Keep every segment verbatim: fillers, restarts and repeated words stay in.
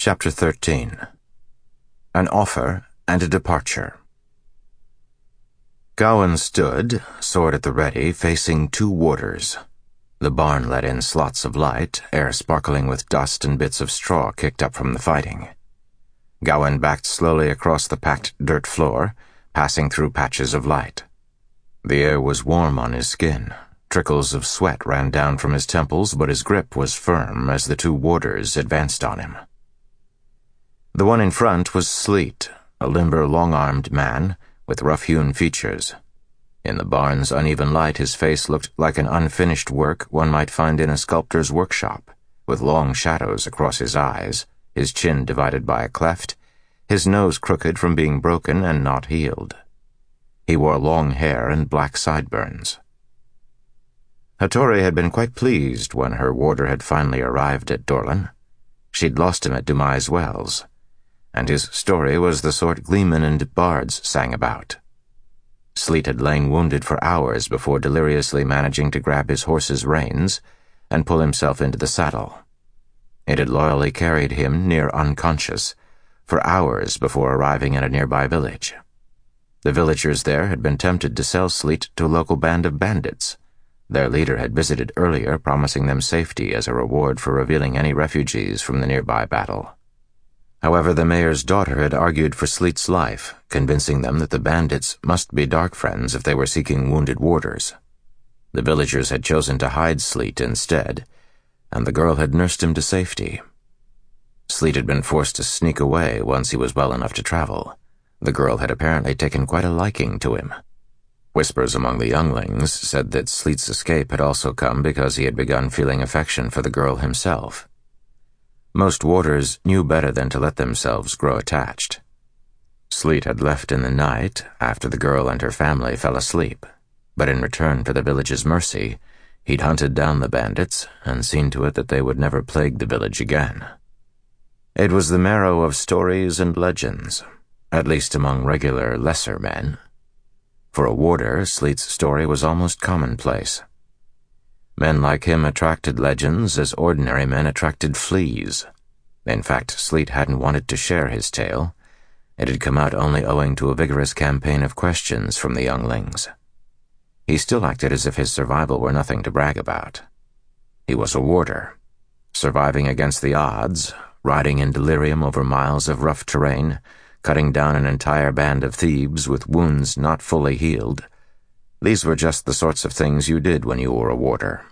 Chapter thirteen. An Offer and a Departure. Gawain stood, sword at the ready, facing two warders. The barn let in slots of light, air sparkling with dust and bits of straw kicked up from the fighting. Gawain backed slowly across the packed dirt floor, passing through patches of light. The air was warm on his skin. Trickles of sweat ran down from his temples, but his grip was firm as the two warders advanced on him. The one in front was Sleet, a limber, long-armed man with rough-hewn features. In the barn's uneven light, his face looked like an unfinished work one might find in a sculptor's workshop, with long shadows across his eyes, his chin divided by a cleft, his nose crooked from being broken and not healed. He wore long hair and black sideburns. Hattori had been quite pleased when her warder had finally arrived at Dorlan. She'd lost him at Dumai's Wells, and his story was the sort gleemen and bards sang about. Sleet had lain wounded for hours before deliriously managing to grab his horse's reins and pull himself into the saddle. It had loyally carried him, near unconscious, for hours before arriving at a nearby village. The villagers there had been tempted to sell Sleet to a local band of bandits. Their leader had visited earlier, promising them safety as a reward for revealing any refugees from the nearby battle. However, the mayor's daughter had argued for Sleet's life, convincing them that the bandits must be dark friends if they were seeking wounded warders. The villagers had chosen to hide Sleet instead, and the girl had nursed him to safety. Sleet had been forced to sneak away once he was well enough to travel. The girl had apparently taken quite a liking to him. Whispers among the younglings said that Sleet's escape had also come because he had begun feeling affection for the girl himself. Most warders knew better than to let themselves grow attached. Sleet had left in the night after the girl and her family fell asleep, but in return for the village's mercy, he'd hunted down the bandits and seen to it that they would never plague the village again. It was the marrow of stories and legends, at least among regular, lesser men. For a warder, Sleet's story was almost commonplace. Men like him attracted legends as ordinary men attracted fleas. In fact, Sleet hadn't wanted to share his tale. It had come out only owing to a vigorous campaign of questions from the younglings. He still acted as if his survival were nothing to brag about. He was a warder, surviving against the odds, riding in delirium over miles of rough terrain, cutting down an entire band of thieves with wounds not fully healed. These were just the sorts of things you did when you were a warder.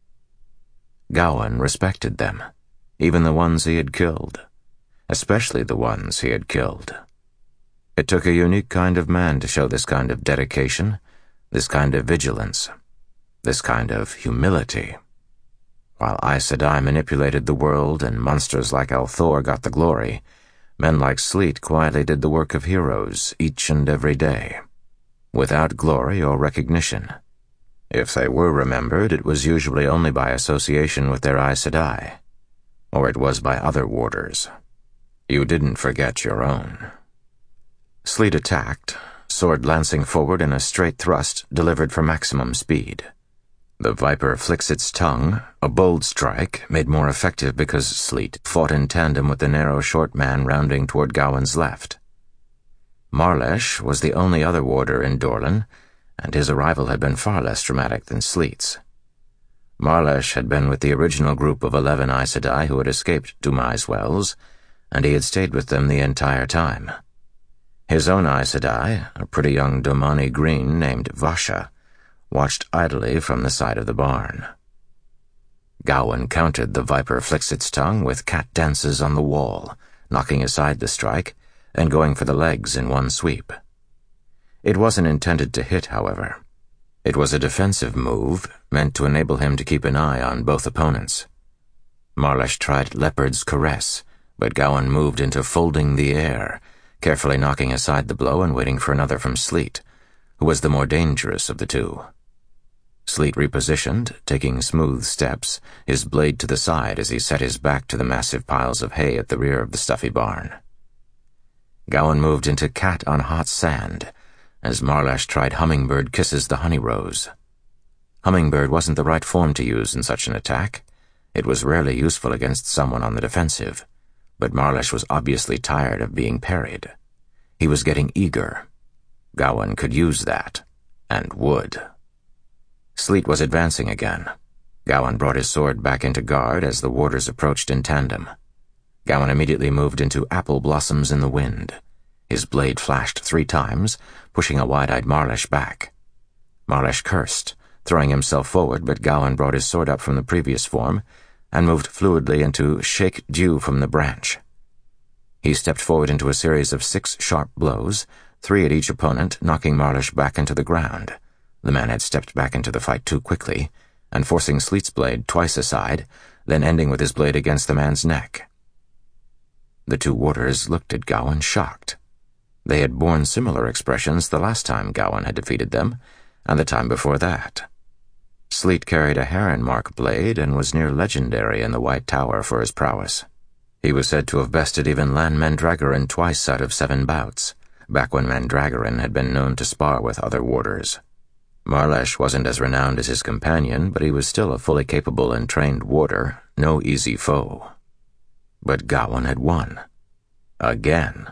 Gawain respected them, even the ones he had killed, especially the ones he had killed. It took a unique kind of man to show this kind of dedication, this kind of vigilance, this kind of humility. While Aes Sedai manipulated the world and monsters like al'Thor got the glory, men like Sleet quietly did the work of heroes each and every day, without glory or recognition. If they were remembered, it was usually only by association with their Aes Sedai, or it was by other warders. You didn't forget your own. Sleet attacked, sword lancing forward in a straight thrust delivered for maximum speed. The viper flicks its tongue, a bold strike made more effective because Sleet fought in tandem with the narrow short man rounding toward Gawain's left. Marlesh was the only other warder in Dorlan, and his arrival had been far less dramatic than Sleet's. Marlesh had been with the original group of eleven Aes Sedai who had escaped Dumai's Wells, and he had stayed with them the entire time. His own Aes Sedai, a pretty young Domani Green named Vasha, watched idly from the side of the barn. Gawain countered the viper flicks its tongue with cat dances on the wall, knocking aside the strike and going for the legs in one sweep. It wasn't intended to hit, however. It was a defensive move meant to enable him to keep an eye on both opponents. Marlesh tried Leopard's Caress, but Gawain moved into folding the air, carefully knocking aside the blow and waiting for another from Sleet, who was the more dangerous of the two. Sleet repositioned, taking smooth steps, his blade to the side as he set his back to the massive piles of hay at the rear of the stuffy barn. Gawain moved into cat on hot sand, as Marlesh tried Hummingbird Kisses the Honey Rose. Hummingbird wasn't the right form to use in such an attack. It was rarely useful against someone on the defensive, but Marlish was obviously tired of being parried. He was getting eager. Gawain could use that, and would. Sleet was advancing again. Gawain brought his sword back into guard as the warders approached in tandem. Gawain immediately moved into apple blossoms in the wind. His blade flashed three times, pushing a wide-eyed Marlish back. Marlish cursed, throwing himself forward, but Gawain brought his sword up from the previous form and moved fluidly into Shake Dew from the branch. He stepped forward into a series of six sharp blows, three at each opponent, knocking Marlish back into the ground. The man had stepped back into the fight too quickly, and forcing Sleet's blade twice aside, then ending with his blade against the man's neck. The two warders looked at Gawain shocked. They had borne similar expressions the last time Gawain had defeated them, and the time before that. Sleet carried a heron-mark blade and was near legendary in the White Tower for his prowess. He was said to have bested even Lan Mandragoran twice out of seven bouts, back when Mandragoran had been known to spar with other warders. Marlish wasn't as renowned as his companion, but he was still a fully capable and trained warder, no easy foe. But Gawain had won. Again.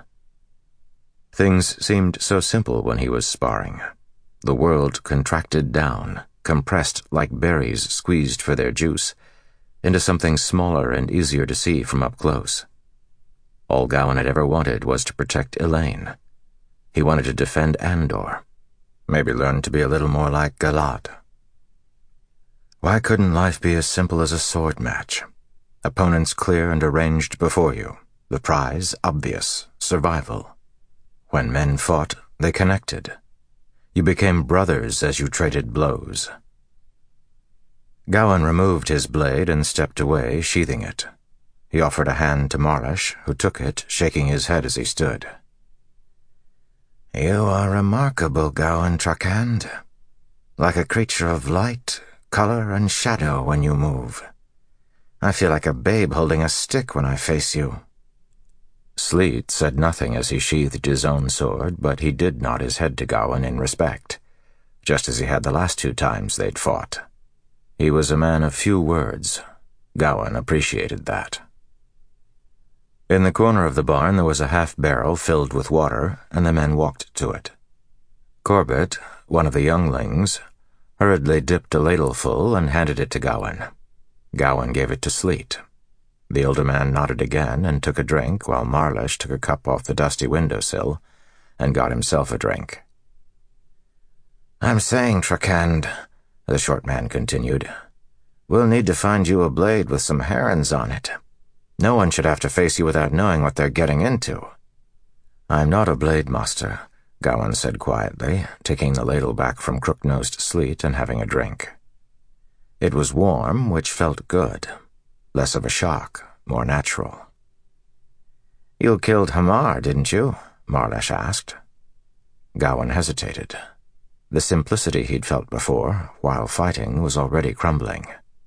Things seemed so simple when he was sparring. The world contracted down, compressed like berries squeezed for their juice, into something smaller and easier to see from up close. All Gawain had ever wanted was to protect Elaine. He wanted to defend Andor. Maybe learn to be a little more like Galad. Why couldn't life be as simple as a sword match? Opponents clear and arranged before you, the prize obvious, survival. When men fought, they connected. You became brothers as you traded blows. Gawain removed his blade and stepped away, sheathing it. He offered a hand to Marlish, who took it, shaking his head as he stood. "You are remarkable, Gawain Trakand. Like a creature of light, color, and shadow when you move. I feel like a babe holding a stick when I face you." Sleet said nothing as he sheathed his own sword, but he did nod his head to Gawain in respect, just as he had the last two times they'd fought. He was a man of few words. Gawain appreciated that. In the corner of the barn there was a half-barrel filled with water, and the men walked to it. Corbett, one of the younglings, hurriedly dipped a ladleful and handed it to Gawain. Gawain gave it to Sleet. The older man nodded again and took a drink, while Marlish took a cup off the dusty windowsill and got himself a drink. "I'm saying, Trakand," the short man continued, "we'll need to find you a blade with some herons on it. No one should have to face you without knowing what they're getting into." "I'm not a blade master," Gawain said quietly, taking the ladle back from crook-nosed Sleet and having a drink. It was warm, which felt good. Less of a shock, more natural. "You killed Hamar, didn't you?" Marlish asked. Gawain hesitated. The simplicity he'd felt before, while fighting, was already crumbling.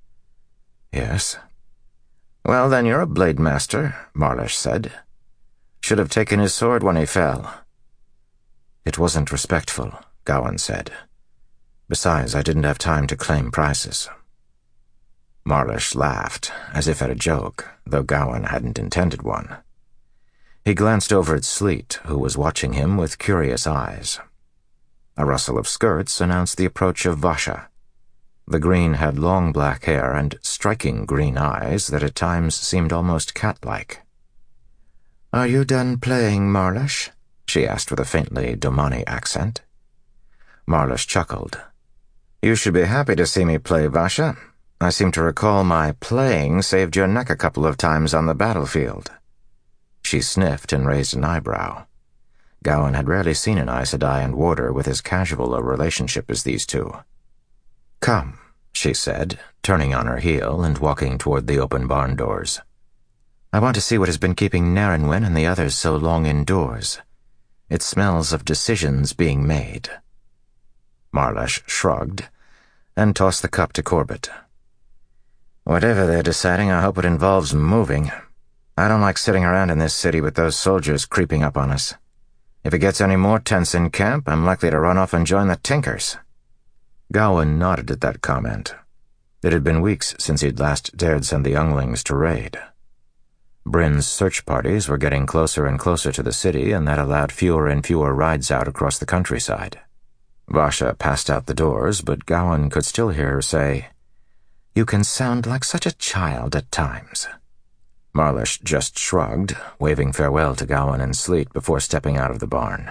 "Yes." "Well, then you're a blade master," Marlish said. "Should have taken his sword when he fell." "It wasn't respectful," Gawain said. "Besides, I didn't have time to claim prices." Marlish laughed, as if at a joke, though Gawain hadn't intended one. He glanced over at Sleet, who was watching him with curious eyes. A rustle of skirts announced the approach of Vasha. The green had long black hair and striking green eyes that at times seemed almost cat-like. "Are you done playing, Marlish?" she asked with a faintly Domani accent. Marlish chuckled. "You should be happy to see me play, Vasha. I seem to recall my playing saved your neck a couple of times on the battlefield." She sniffed and raised an eyebrow. Gawain had rarely seen an Aes Sedai and warder with as casual a relationship as these two. "Come," she said, turning on her heel and walking toward the open barn doors. "I want to see what has been keeping Narenwin and the others so long indoors. It smells of decisions being made." Marlish shrugged and tossed the cup to Corbett. "Whatever they're deciding, I hope it involves moving. I don't like sitting around in this city with those soldiers creeping up on us. If it gets any more tense in camp, I'm likely to run off and join the Tinkers." Gawain nodded at that comment. It had been weeks since he'd last dared send the younglings to raid. Bryn's search parties were getting closer and closer to the city, and that allowed fewer and fewer rides out across the countryside. Vasha passed out the doors, but Gowan could still hear her say, "You can sound like such a child at times." Marlish just shrugged, waving farewell to Gowan and Sleet before stepping out of the barn.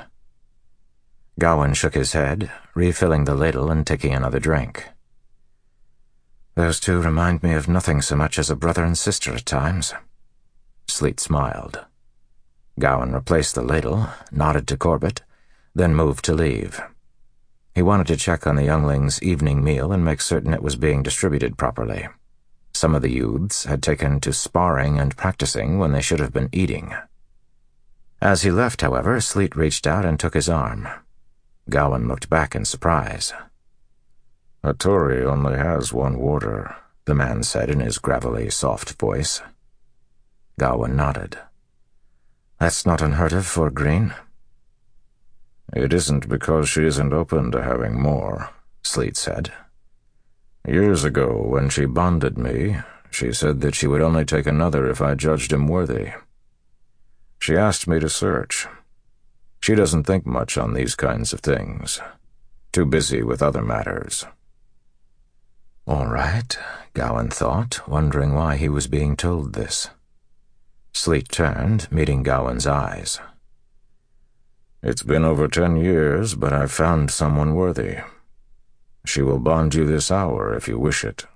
Gowan shook his head, refilling the ladle and taking another drink. "Those two remind me of nothing so much as a brother and sister at times." Sleet smiled. Gowan replaced the ladle, nodded to Corbett, then moved to leave. He wanted to check on the younglings' evening meal and make certain it was being distributed properly. Some of the youths had taken to sparring and practicing when they should have been eating. As he left, however, Sleet reached out and took his arm. Gowan looked back in surprise. "Hattori only has one warder," the man said in his gravelly, soft voice. Gowan nodded. "That's not unheard of for Green." "It isn't because she isn't open to having more," Sleet said. "Years ago, when she bonded me, she said that she would only take another if I judged him worthy. She asked me to search. She doesn't think much on these kinds of things. Too busy with other matters." All right, Gowan thought, wondering why he was being told this. Sleet turned, meeting Gowan's eyes. "It's been over ten years, but I've found someone worthy. She will bond you this hour if you wish it."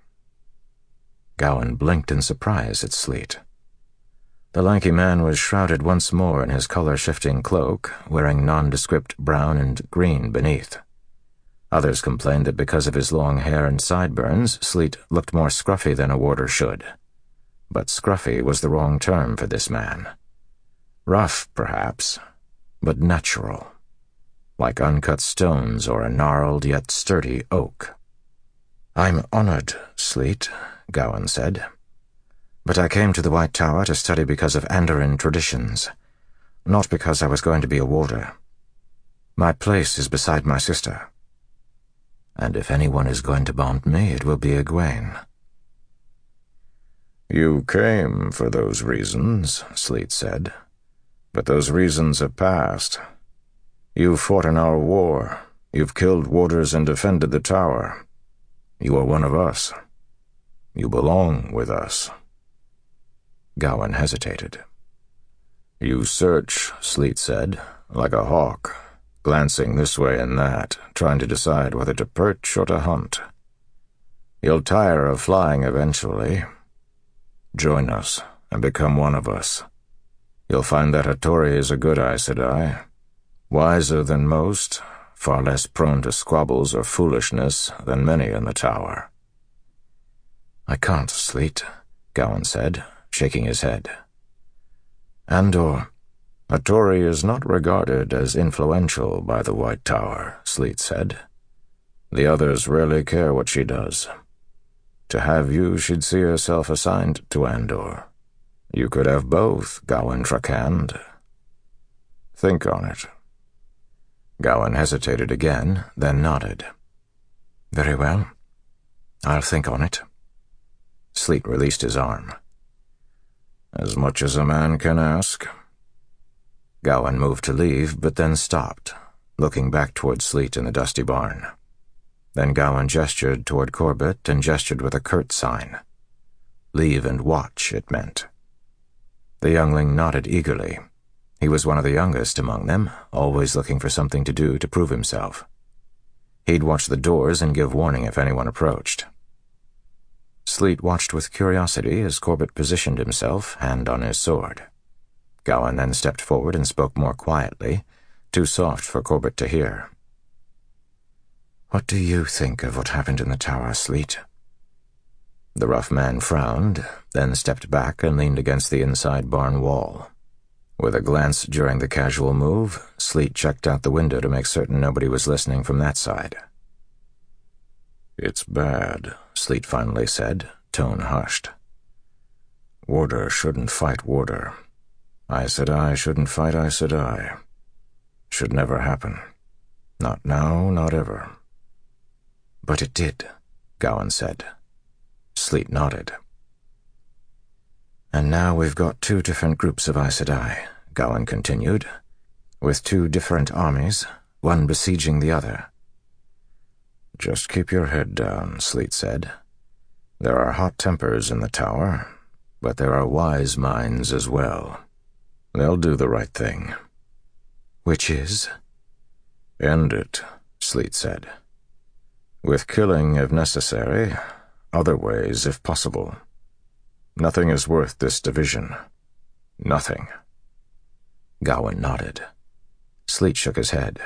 Gowan blinked in surprise at Sleet. The lanky man was shrouded once more in his color-shifting cloak, wearing nondescript brown and green beneath. Others complained that because of his long hair and sideburns, Sleet looked more scruffy than a warder should. But scruffy was the wrong term for this man. Rough, perhaps, but natural, like uncut stones or a gnarled yet sturdy oak. "I'm honored, Sleet," Gowan said. "But I came to the White Tower to study because of Andoran traditions, not because I was going to be a warder. My place is beside my sister. And if anyone is going to bond me, it will be Egwene." "You came for those reasons," Sleet said. "But those reasons have passed. You've fought in our war. You've killed warders and defended the tower. You are one of us. You belong with us." Gowan hesitated. "You search," Sleet said, "like a hawk, glancing this way and that, trying to decide whether to perch or to hunt. You'll tire of flying eventually. Join us and become one of us. You'll find that Hattori is a good Aes Sedai, wiser than most, far less prone to squabbles or foolishness than many in the tower." "I can't, Sleet," Gowan said, shaking his head. "Andor." "Hattori is not regarded as influential by the White Tower," Sleet said. "The others rarely care what she does. To have you, she'd see herself assigned to Andor. You could have both, Gowan Trakand. Think on it." Gowan hesitated again, then nodded. "Very well. I'll think on it." Sleet released his arm. "As much as a man can ask." Gowan moved to leave, but then stopped, looking back toward Sleet in the dusty barn. Then Gowan gestured toward Corbett and gestured with a curt sign. Leave and watch, it meant. The youngling nodded eagerly. He was one of the youngest among them, always looking for something to do to prove himself. He'd watch the doors and give warning if anyone approached. Sleet watched with curiosity as Corbett positioned himself, hand on his sword. Gowan then stepped forward and spoke more quietly, too soft for Corbett to hear. "What do you think of what happened in the tower, Sleet?" The rough man frowned, then stepped back and leaned against the inside barn wall. With a glance during the casual move, Sleet checked out the window to make certain nobody was listening from that side. "It's bad," Sleet finally said, tone hushed. "Warder shouldn't fight warder. Aes Sedai shouldn't fight Aes Sedai. Should never happen. Not now, not ever." "But it did," Gowan said. Sleet nodded. And now we've got two different groups of Aes Sedai, Gowan continued, with two different armies, one besieging the other. Just keep your head down, Sleet said. There are hot tempers in the tower, but there are wise minds as well. They'll do the right thing. Which is? End it, Sleet said. With killing if necessary, other ways if possible. Nothing is worth this division. Nothing. Gowan nodded. Sleet shook his head.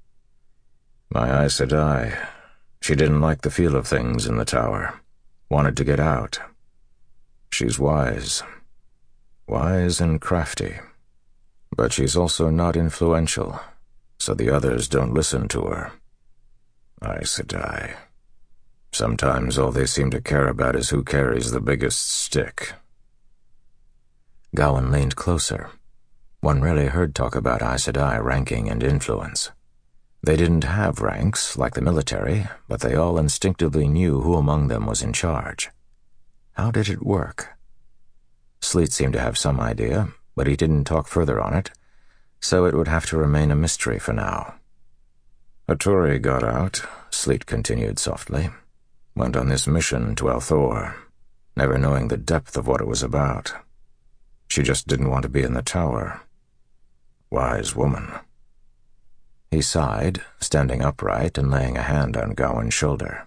My Aes Sedai, she didn't like the feel of things in the tower. Wanted to get out. She's wise. Wise and crafty. But she's also not influential, so the others don't listen to her. Aes Sedai. Sometimes all they seem to care about is who carries the biggest stick. Gowan leaned closer. One rarely heard talk about Aes Sedai ranking and influence. They didn't have ranks, like the military, but they all instinctively knew who among them was in charge. How did it work? Sleet seemed to have some idea, but he didn't talk further on it, so it would have to remain a mystery for now. Hattori got out, Sleet continued softly, went on this mission to Althor, never knowing the depth of what it was about. She just didn't want to be in the tower. Wise woman. He sighed, standing upright and laying a hand on Gowan's shoulder.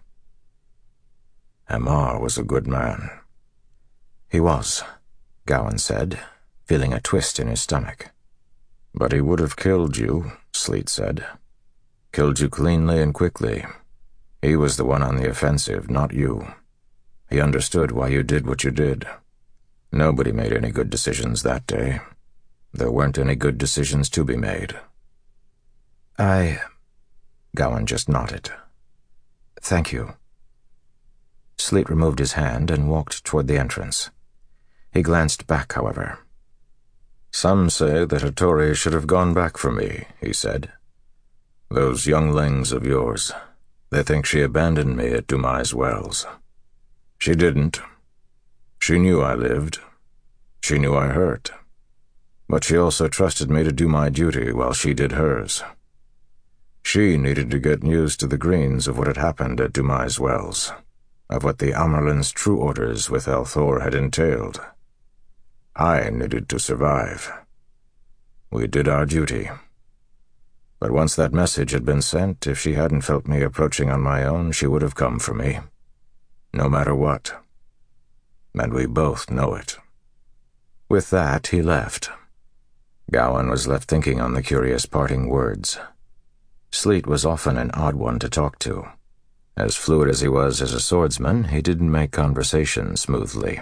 Ammar was a good man. He was, Gowan said, feeling a twist in his stomach. But he would have killed you, Sleet said. Killed you cleanly and quickly. He was the one on the offensive, not you. He understood why you did what you did. Nobody made any good decisions that day. There weren't any good decisions to be made. I... Gowan just nodded. Thank you. Sleet removed his hand and walked toward the entrance. He glanced back, however. Some say that Hattori should have gone back for me, he said. Those younglings of yours, they think she abandoned me at Dumai's Wells. She didn't. She knew I lived. She knew I hurt. But she also trusted me to do my duty while she did hers. She needed to get news to the Greens of what had happened at Dumai's Wells, of what the Amyrlin's true orders with Althor had entailed. I needed to survive. We did our duty. But once that message had been sent, if she hadn't felt me approaching on my own, she would have come for me. No matter what. And we both know it. With that, he left. Gowan was left thinking on the curious parting words. Sleet was often an odd one to talk to. As fluid as he was as a swordsman, he didn't make conversation smoothly.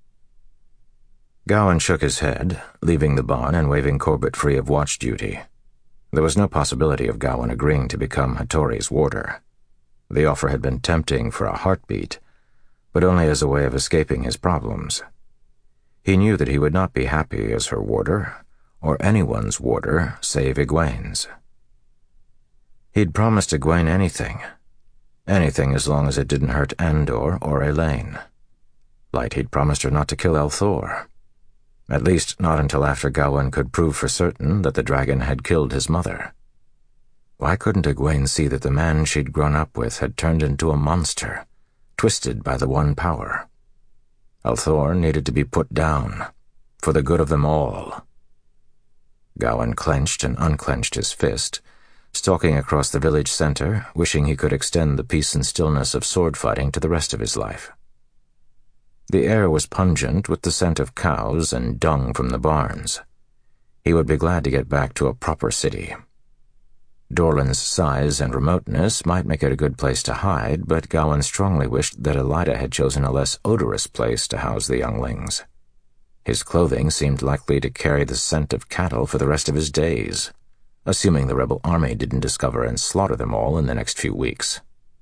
Gowan shook his head, leaving the barn and waving Corbett free of watch duty. There was no possibility of Gowan agreeing to become Hattori's warder. The offer had been tempting for a heartbeat, but only as a way of escaping his problems. He knew that he would not be happy as her warder, or anyone's warder save Egwene's. He'd promised Egwene anything. Anything as long as it didn't hurt Andor or Elaine. Like he'd promised her not to kill Althor. At least not until after Gowan could prove for certain that the dragon had killed his mother. Why couldn't Egwene see that the man she'd grown up with had turned into a monster, twisted by the one power? Althor needed to be put down, for the good of them all. Gowan clenched and unclenched his fist, stalking across the village center, wishing he could extend the peace and stillness of sword fighting to the rest of his life. The air was pungent with the scent of cows and dung from the barns. He would be glad to get back to a proper city. Dorland's size and remoteness might make it a good place to hide, but Gowan strongly wished that Elaida had chosen a less odorous place to house the younglings. His clothing seemed likely to carry the scent of cattle for the rest of his days, assuming the rebel army didn't discover and slaughter them all in the next few weeks.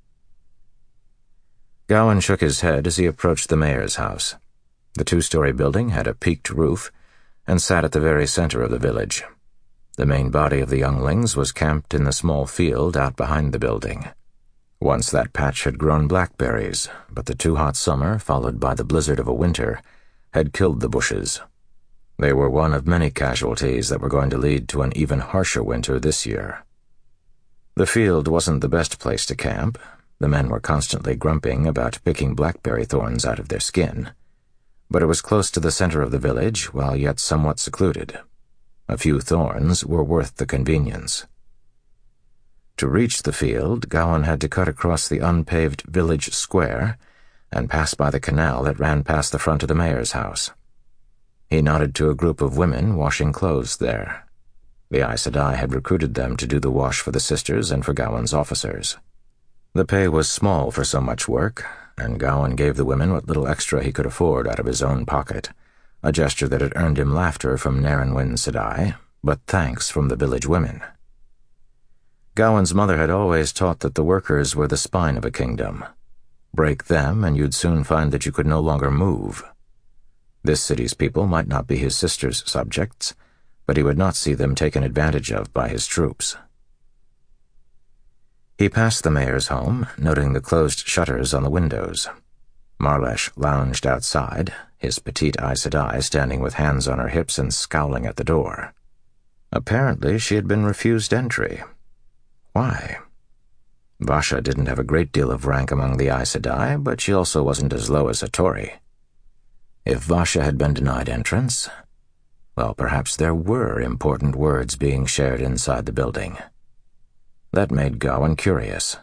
Gowan shook his head as he approached the mayor's house. The two-story building had a peaked roof and sat at the very center of the village. The main body of the younglings was camped in the small field out behind the building. Once that patch had grown blackberries, but the too hot summer, followed by the blizzard of a winter, had killed the bushes. They were one of many casualties that were going to lead to an even harsher winter this year. The field wasn't the best place to camp. The men were constantly grumping about picking blackberry thorns out of their skin. But it was close to the center of the village, while yet somewhat secluded. A few thorns were worth the convenience. To reach the field, Gowan had to cut across the unpaved village square and pass by the canal that ran past the front of the mayor's house. He nodded to a group of women washing clothes there. The Aes Sedai had recruited them to do the wash for the sisters and for Gowan's officers. The pay was small for so much work, and Gowan gave the women what little extra he could afford out of his own pocket, a gesture that had earned him laughter from Narenwin Sedai, but thanks from the village women. Gowan's mother had always taught that the workers were the spine of a kingdom. Break them, and you'd soon find that you could no longer move. This city's people might not be his sister's subjects, but he would not see them taken advantage of by his troops. He passed the mayor's home, noting the closed shutters on the windows. Marlesh lounged outside, his petite Aes Sedai standing with hands on her hips and scowling at the door. Apparently she had been refused entry. Why? Vasha didn't have a great deal of rank among the Aes Sedai, but she also wasn't as low as Hattori. If Vasha had been denied entrance, well, perhaps there were important words being shared inside the building. That made Gowan curious.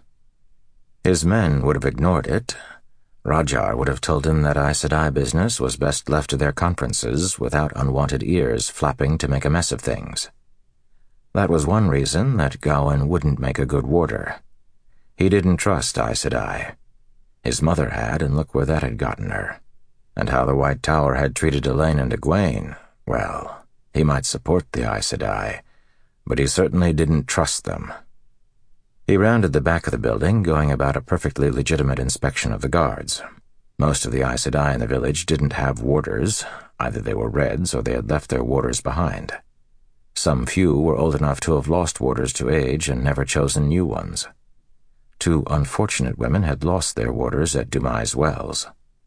His men would have ignored it. Rajar would have told him that Aes Sedai business was best left to their conferences without unwanted ears flapping to make a mess of things. That was one reason that Gowan wouldn't make a good warder. He didn't trust Aes Sedai. His mother had, and look where that had gotten her. And how the White Tower had treated Elaine and Egwene, well, he might support the Aes Sedai, but he certainly didn't trust them. He rounded the back of the building, going about a perfectly legitimate inspection of the guards. Most of the Aes Sedai in the village didn't have warders. Either they were Reds or they had left their warders behind. Some few were old enough to have lost warders to age and never chosen new ones. Two unfortunate women had lost their warders at Dumai's Wells.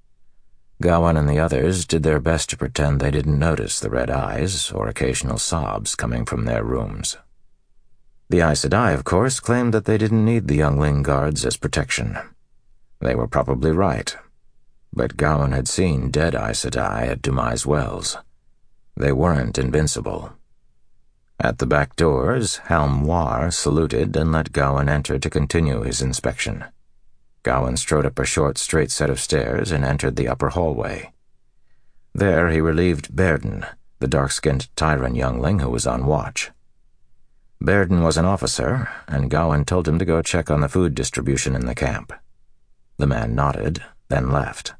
Gowan and the others did their best to pretend they didn't notice the red eyes or occasional sobs coming from their rooms. The Aes Sedai, of course, claimed that they didn't need the youngling guards as protection. They were probably right. But Gowan had seen dead Aes Sedai at Dumai's Wells. They weren't invincible. At the back doors, Halmwar saluted and let Gowan enter to continue his inspection. Gowan strode up a short, straight set of stairs and entered the upper hallway. There he relieved Berden, the dark-skinned Tyran youngling who was on watch. Berden was an officer, and Gowan told him to go check on the food distribution in the camp. The man nodded, then left.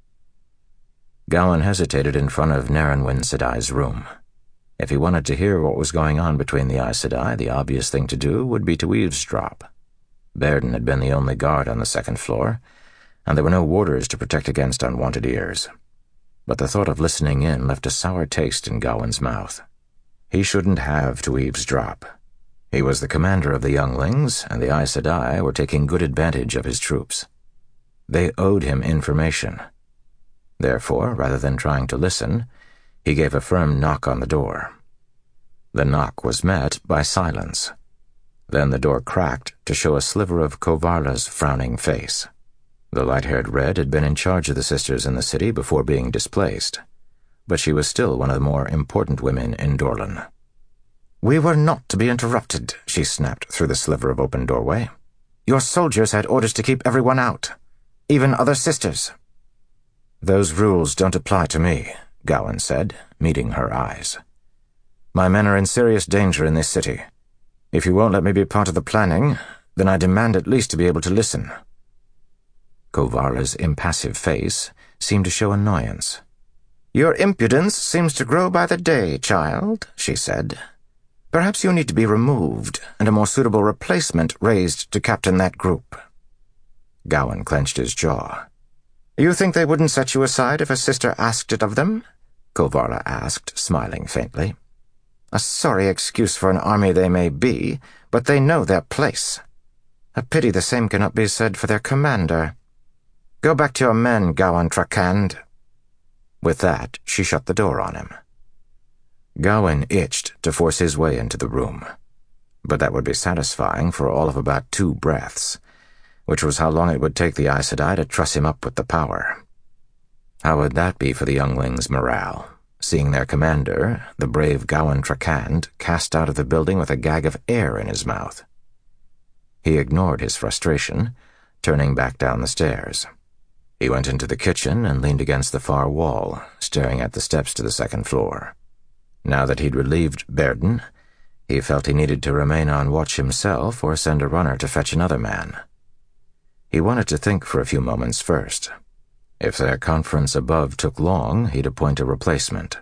Gowan hesitated in front of Narenwin Sedai's room. If he wanted to hear what was going on between the Aes Sedai, the obvious thing to do would be to eavesdrop. Berden had been the only guard on the second floor, and there were no warders to protect against unwanted ears. But the thought of listening in left a sour taste in Gowan's mouth. He shouldn't have to eavesdrop. He was the commander of the younglings, and the Aes Sedai were taking good advantage of his troops. They owed him information. Therefore, rather than trying to listen, he gave a firm knock on the door. The knock was met by silence. Then the door cracked to show a sliver of Kovarla's frowning face. The light-haired Red had been in charge of the sisters in the city before being displaced, but she was still one of the more important women in Dorlan. "We were not to be interrupted," she snapped through the sliver of open doorway. "Your soldiers had orders to keep everyone out, even other sisters." "Those rules don't apply to me," Gowan said, meeting her eyes. "My men are in serious danger in this city. If you won't let me be part of the planning, then I demand at least to be able to listen." Kovarla's impassive face seemed to show annoyance. "Your impudence seems to grow by the day, child," she said. "Perhaps you need to be removed, and a more suitable replacement raised to captain that group." Gowan clenched his jaw. "You think they wouldn't set you aside if a sister asked it of them?" Kovarla asked, smiling faintly. "A sorry excuse for an army they may be, but they know their place. A pity the same cannot be said for their commander. Go back to your men, Gowan Trakand." With that, she shut the door on him. Gawain itched to force his way into the room, but that would be satisfying for all of about two breaths, which was how long it would take the Aes Sedai to truss him up with the power. How would that be for the younglings' morale, seeing their commander, the brave Gawain Trakand, cast out of the building with a gag of air in his mouth? He ignored his frustration, turning back down the stairs. He went into the kitchen and leaned against the far wall, staring at the steps to the second floor. Now that he'd relieved Berden, he felt he needed to remain on watch himself or send a runner to fetch another man. He wanted to think for a few moments first. If their conference above took long, he'd appoint a replacement.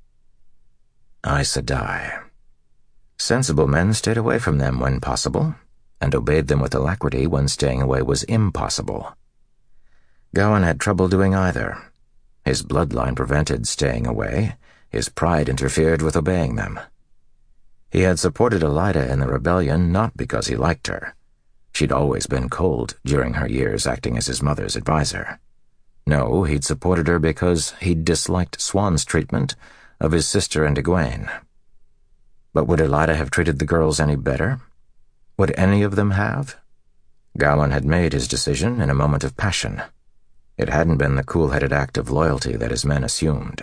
Aes Sedai. Sensible men stayed away from them when possible, and obeyed them with alacrity when staying away was impossible. Gawain had trouble doing either. His bloodline prevented staying away, his pride interfered with obeying them. He had supported Elaida in the rebellion not because he liked her. She'd always been cold during her years acting as his mother's advisor. No, he'd supported her because he'd disliked Siuan's treatment of his sister and Egwene. But would Elaida have treated the girls any better? Would any of them have? Gawain had made his decision in a moment of passion. It hadn't been the cool-headed act of loyalty that his men assumed.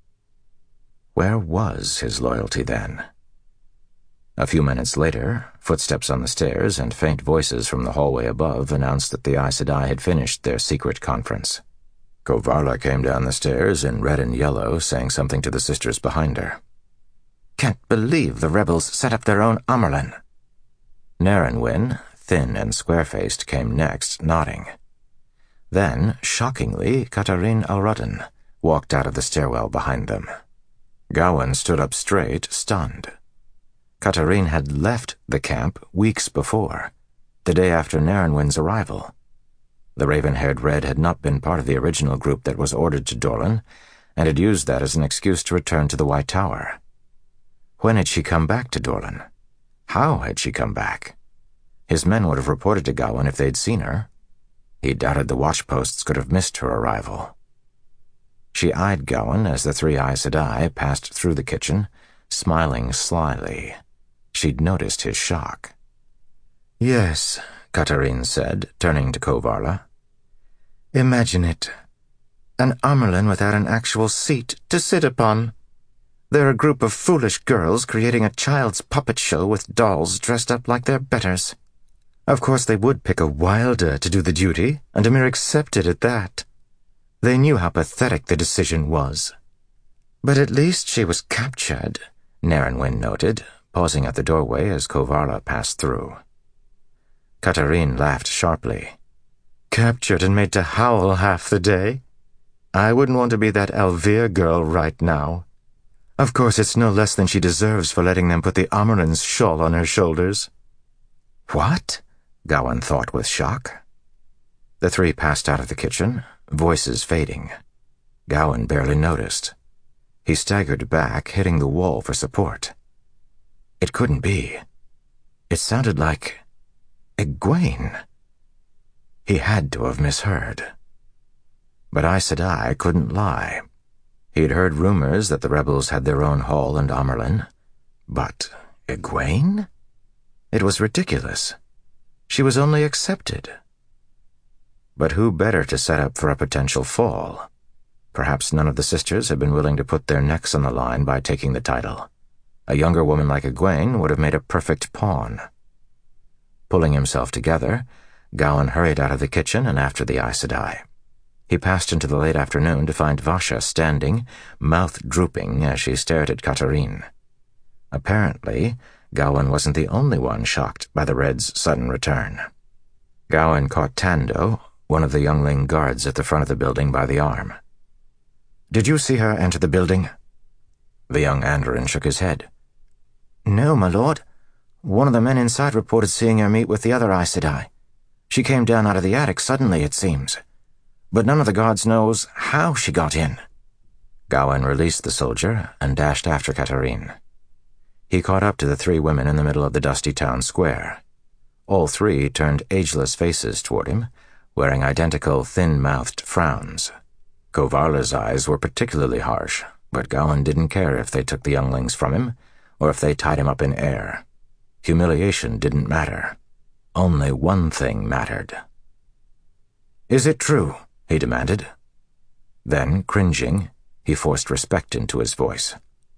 Where was his loyalty then? A few minutes later, footsteps on the stairs and faint voices from the hallway above announced that the Aes Sedai had finished their secret conference. Kovarla came down the stairs in red and yellow, saying something to the sisters behind her. "Can't believe the rebels set up their own Amyrlin." Narenwin, thin and square-faced, came next, nodding. Then, shockingly, Katarine Alrudden walked out of the stairwell behind them. Gawain stood up straight, stunned. Katarine had left the camp weeks before, the day after Narenwin's arrival. The raven-haired Red had not been part of the original group that was ordered to Dorlan, and had used that as an excuse to return to the White Tower. When had she come back to Dorlan? How had she come back? His men would have reported to Gawain if they'd seen her. He doubted the watchposts could have missed her arrival. She eyed Gawain as the three Aes Sedai passed through the kitchen, smiling slyly. She'd noticed his shock. "Yes," Katarine said, turning to Kovarla. "Imagine it. An Amyrlin without an actual seat to sit upon. They're a group of foolish girls creating a child's puppet show with dolls dressed up like their betters. Of course they would pick a wilder to do the duty, and Ymir accepted at that. They knew how pathetic the decision was. But at least she was captured," Narenwin noted, pausing at the doorway as Kovarla passed through. Katarine laughed sharply. "Captured and made to howl half the day? I wouldn't want to be that Alvir girl right now. Of course it's no less than she deserves for letting them put the Amyrlin's shawl on her shoulders." "What?" Gawain thought with shock. The three passed out of the kitchen, voices fading. Gawain barely noticed. He staggered back, hitting the wall for support. It couldn't be. It sounded like Egwene. He had to have misheard. But Aes Sedai couldn't lie. He'd heard rumors that the rebels had their own hall and Amyrlin. But Egwene? It was ridiculous. She was only accepted. But who better to set up for a potential fall? Perhaps none of the sisters had been willing to put their necks on the line by taking the title. A younger woman like Egwene would have made a perfect pawn. Pulling himself together, Gawain hurried out of the kitchen and after the Aes Sedai. He passed into the late afternoon to find Vasha standing, mouth drooping as she stared at Katarine. Apparently, Gawain wasn't the only one shocked by the Red's sudden return. Gawain caught Tando, one of the youngling guards at the front of the building, by the arm. "Did you see her enter the building?" The young Andoran shook his head. "No, my lord. One of the men inside reported seeing her meet with the other Aes Sedai. She came down out of the attic suddenly, it seems. But none of the guards knows how she got in." Gawain released the soldier and dashed after Katarine. He caught up to the three women in the middle of the dusty town square. All three turned ageless faces toward him, wearing identical thin-mouthed frowns. Kovarla's eyes were particularly harsh, but Gowan didn't care if they took the younglings from him, or if they tied him up in air. Humiliation didn't matter. Only one thing mattered. "Is it true?" he demanded. Then, cringing, he forced respect into his voice.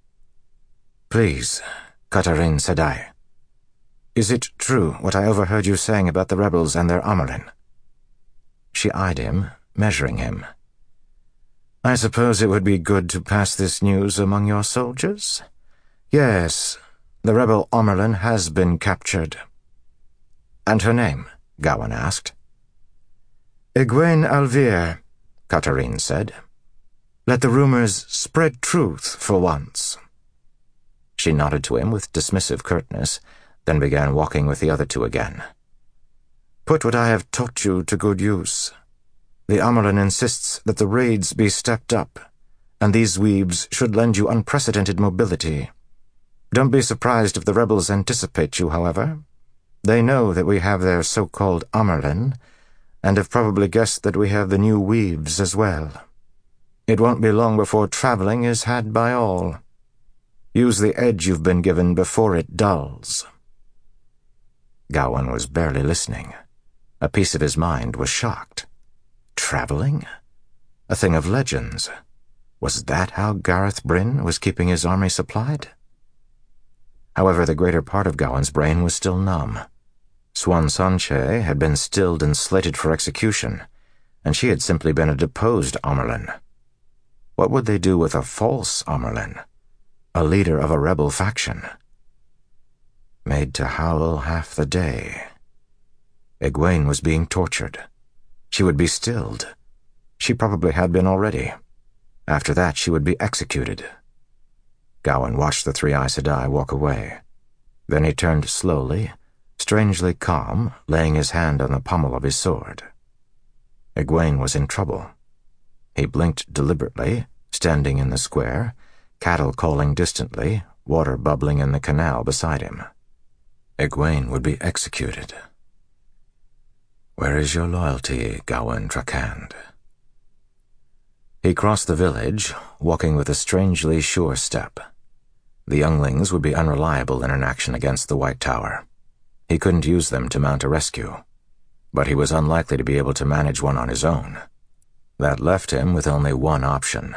"Please, Katarin Sedai. Is it true what I overheard you saying about the rebels and their Amarlin?" She eyed him, measuring him. "I suppose it would be good to pass this news among your soldiers? Yes, the rebel Amarlin has been captured." "And her name?" Gowan asked. "Egwene Alvier," Katarin said. "Let the rumors spread truth for once." She nodded to him with dismissive curtness, then began walking with the other two again. "Put what I have taught you to good use. The Amarlin insists that the raids be stepped up, and these weaves should lend you unprecedented mobility. Don't be surprised if the rebels anticipate you, however. They know that we have their so-called Amarlin, and have probably guessed that we have the new weaves as well. It won't be long before traveling is had by all. Use the edge you've been given before it dulls." Gowan was barely listening. A piece of his mind was shocked. Traveling? A thing of legends. Was that how Gareth Bryn was keeping his army supplied? However, the greater part of Gowan's brain was still numb. Swan Sanche had been stilled and slated for execution, and she had simply been a deposed Amarlin. What would they do with a false Amarlin, a leader of a rebel faction? Made to howl half the day. Egwene was being tortured. She would be stilled. She probably had been already. After that, she would be executed. Gowan watched the three Aes Sedai walk away. Then he turned slowly, strangely calm, laying his hand on the pommel of his sword. Egwene was in trouble. He blinked deliberately, standing in the square, cattle calling distantly, water bubbling in the canal beside him. Egwene would be executed. "Where is your loyalty, Gowan Trakand?" He crossed the village, walking with a strangely sure step. The younglings would be unreliable in an action against the White Tower. He couldn't use them to mount a rescue, but he was unlikely to be able to manage one on his own. That left him with only one option.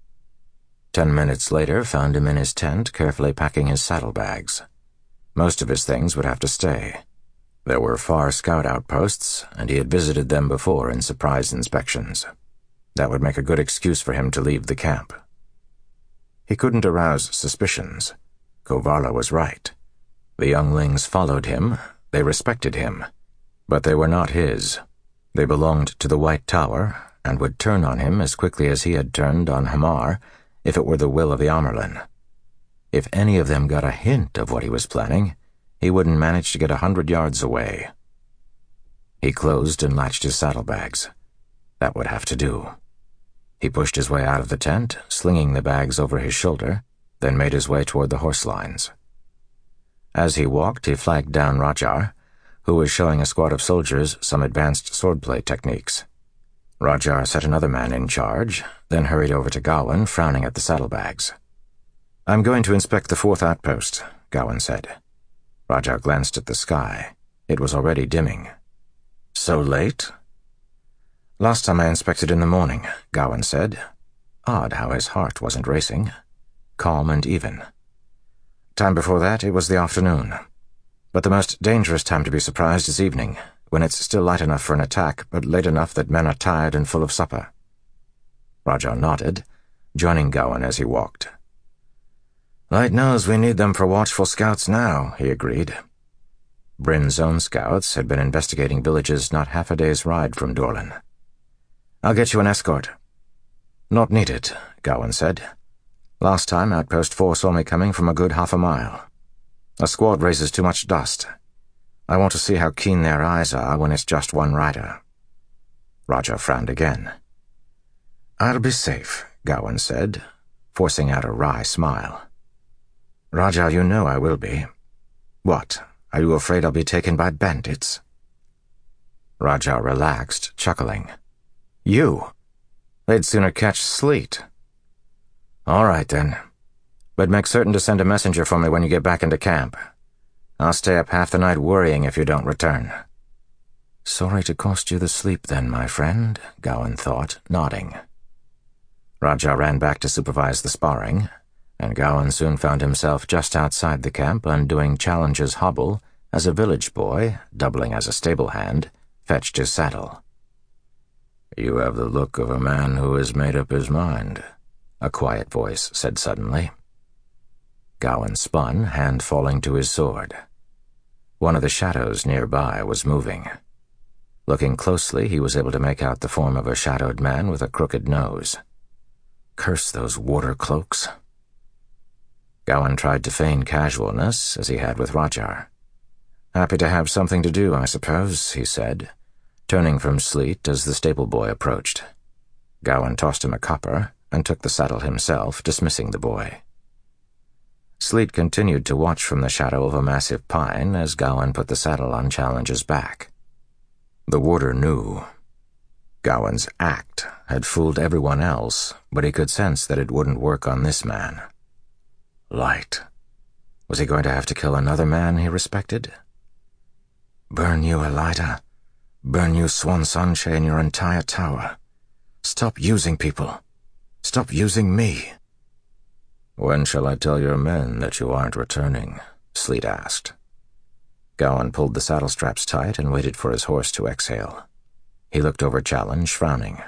Ten minutes later found him in his tent, carefully packing his saddlebags. Most of his things would have to stay. There were far scout outposts, and he had visited them before in surprise inspections. That would make a good excuse for him to leave the camp. He couldn't arouse suspicions. Kovarla was right. The younglings followed him, they respected him, but they were not his. They belonged to the White Tower, and would turn on him as quickly as he had turned on Hamar, if it were the will of the Amarlin. If any of them got a hint of what he was planning, he wouldn't manage to get a hundred yards away. He closed and latched his saddlebags. That would have to do. He pushed his way out of the tent, slinging the bags over his shoulder, then made his way toward the horse lines. As he walked, he flagged down Rajar, who was showing a squad of soldiers some advanced swordplay techniques. Rajar set another man in charge, then hurried over to Gowan, frowning at the saddlebags. "I'm going to inspect the fourth outpost," Gowan said. Rajar glanced at the sky. It was already dimming. "So late?" "Last time I inspected in the morning," Gowan said. Odd how his heart wasn't racing. Calm and even. "Time before that, it was the afternoon. But the most dangerous time to be surprised is evening, when it's still light enough for an attack, but late enough that men are tired and full of supper." Rajar nodded, joining Gowan as he walked. "Light knows we need them for watchful scouts now," he agreed. Bryn's own scouts had been investigating villages not half a day's ride from Dorlan. "I'll get you an escort." "Not needed," Gowan said. "Last time, Outpost four saw me coming from a good half a mile. A squad raises too much dust. I want to see how keen their eyes are when it's just one rider." Rajar frowned again. "I'll be safe," Gowan said, forcing out a wry smile. "Rajar, you know I will be. What, are you afraid I'll be taken by bandits?" Rajar relaxed, chuckling. "You? They'd sooner catch Sleet. All right, then. But make certain to send a messenger for me when you get back into camp. I'll stay up half the night worrying if you don't return. Sorry to cost you the sleep then, my friend, Gowan thought, nodding. Raja ran back to supervise the sparring, and Gowan soon found himself just outside the camp undoing Challenge's hobble as a village boy, doubling as a stable hand, fetched his saddle. You have the look of a man who has made up his mind, a quiet voice said suddenly. Gowan spun, hand falling to his sword. One of the shadows nearby was moving. Looking closely, he was able to make out the form of a shadowed man with a crooked nose. Curse those water cloaks. Gowan tried to feign casualness, as he had with Rajar. Happy to have something to do, I suppose, he said, turning from Sleet as the stable boy approached. Gowan tossed him a copper and took the saddle himself, dismissing the boy. Sleet continued to watch from the shadow of a massive pine as Gowan put the saddle on Challenge's back. The warder knew. Gowan's act had fooled everyone else, but he could sense that it wouldn't work on this man. Light. Was he going to have to kill another man he respected? Burn you, Elida. Burn you, Swan Sanche, and your entire tower. Stop using people. Stop using me. When shall I tell your men that you aren't returning? Sleet asked. Gowan pulled the saddle straps tight and waited for his horse to exhale. He looked over Challenge, frowning.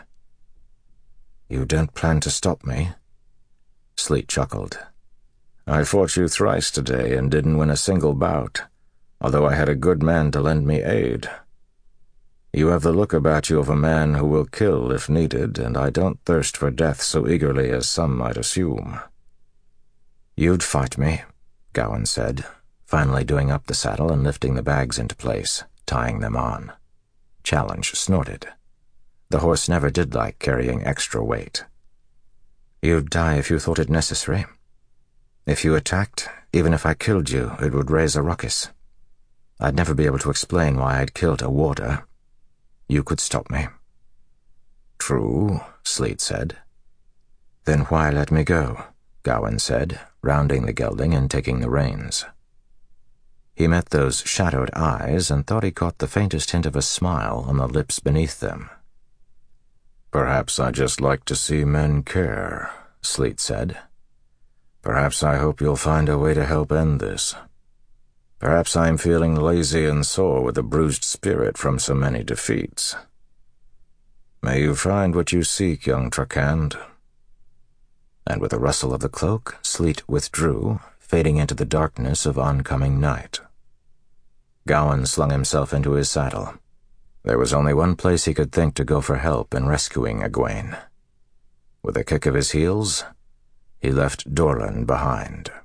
You don't plan to stop me? Sleet chuckled. I fought you thrice today and didn't win a single bout, although I had a good man to lend me aid. You have the look about you of a man who will kill if needed, and I don't thirst for death so eagerly as some might assume. You'd fight me, Gowan said, finally doing up the saddle and lifting the bags into place, tying them on. Challenge snorted. The horse never did like carrying extra weight. You'd die if you thought it necessary. If you attacked, even if I killed you, it would raise a ruckus. I'd never be able to explain why I'd killed a warder. You could stop me. True, Sleet said. Then why let me go? Gowan said, rounding the gelding and taking the reins. He met those shadowed eyes and thought he caught the faintest hint of a smile on the lips beneath them. Perhaps I just like to see men care, Sleet said. Perhaps I hope you'll find a way to help end this. Perhaps I'm feeling lazy and sore with a bruised spirit from so many defeats. May you find what you seek, young Trakand. And with a rustle of the cloak, Sleet withdrew, fading into the darkness of oncoming night. Gowan slung himself into his saddle. There was only one place he could think to go for help in rescuing Egwene. With a kick of his heels, he left Dorlan behind.